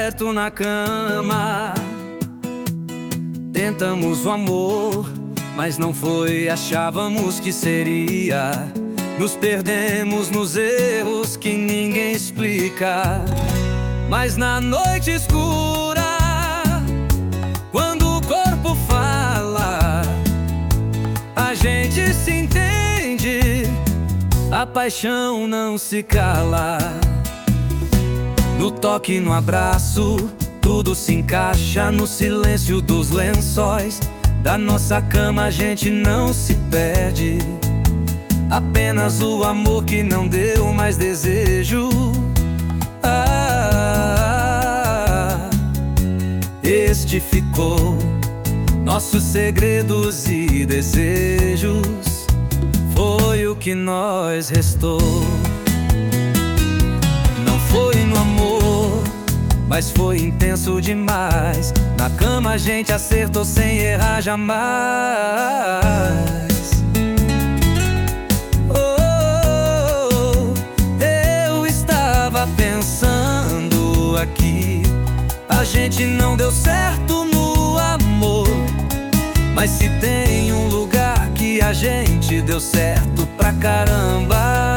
certo na cama. Tentamos o amor, mas não foi, achávamos que seria. Nos perdemos nos erros que ninguém explica. Mas na noite escura, quando o corpo fala, a gente se entende, a paixão não se cala. No toque, no abraço, tudo se encaixa. No silêncio dos lençóis da nossa cama a gente não se perde. Apenas o amor que não deu mais desejo. Este ficou, nossos segredos e desejos, foi o que nós restou. Não foi no amor, mas foi intenso demais. Na cama a gente acertou sem errar jamais. Eu estava pensando aqui, a gente não deu certo no amor, mas se tem um lugar que a gente deu certo pra caramba,